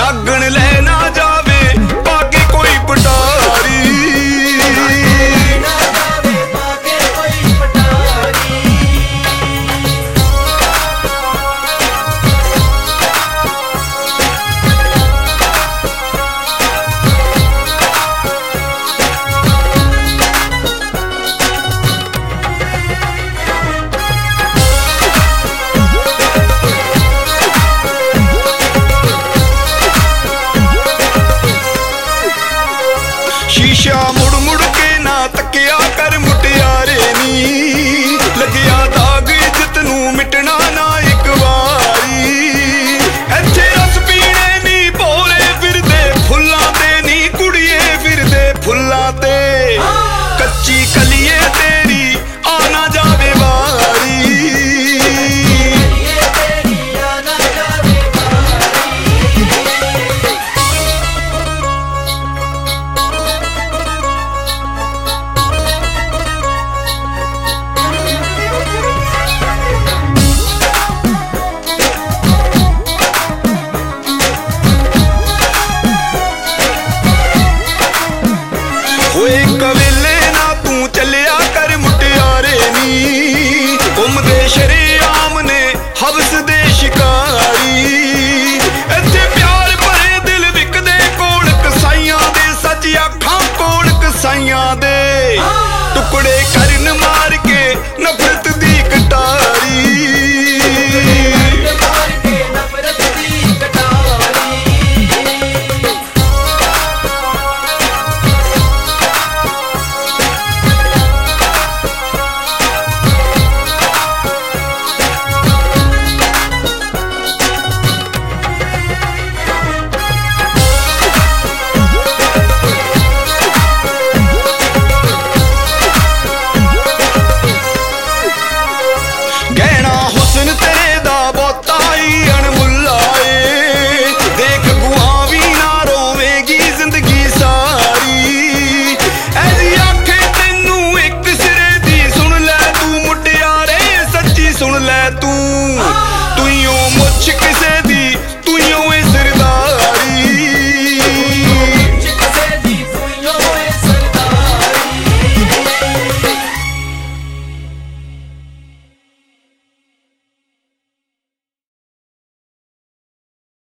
ਲਾਗਣ ਲੈ ਨਾ ਜਾਵੇ ਪਾਕੇ ਕੋਈ ਪਟਾਰੀ। ਸ਼ੀਸ਼ਾ ਮੁੜ ਮੁੜ ਕੇ ਨਾ ਤੱਕਿਆ ਕਰ ਮੁਟਿਆਰੇ ਨੀ, ਲੱਗਿਆ ਦਾਗ ਇੱਜ਼ਤ ਨੂੰ ਮਿਟਣਾ ਨਾ ਇੱਕ ਵਾਰੀ। ਇੱਥੇ ਰਸ ਪੀਣੇ ਨੀ ਭੋਲੇ ਫਿਰਦੇ ਫੁੱਲਾਂ ਤੇ ਨੀ ਕੁੜੀਏ ਫਿਰਦੇ ਫੁੱਲਾਂ ਤੇ, ਕੱਚੀ ਕਲੀਏ ਤੇਰੀ ਆ ਨਾ ਜਾਵੇ ਵਾਰੀ। ਓਏ ਕਵੇਲੇ ਨਾ ਤੂੰ ਚੱਲਿਆ ਕਰ ਮੁਟਿਆਰੇ ਨੀ, ਘੁੰਮਦੇ ਸ਼ਰੇਆਮ ਨੇ ਹਵਸ ਦੇ ਸ਼ਿਕਾਰੀ। ਇੱਥੇ ਪਿਆਰ ਭਰੇ ਦਿਲ ਵਿਕਦੇ ਕੋਲ ਕਸਾਈਆਂ ਦੇ, ਸੱਚ ਆਖਾਂ ਕੋਲ ਕਸਾਈਆਂ ਦੇ, ਟੁਕੜੇ ਕਰ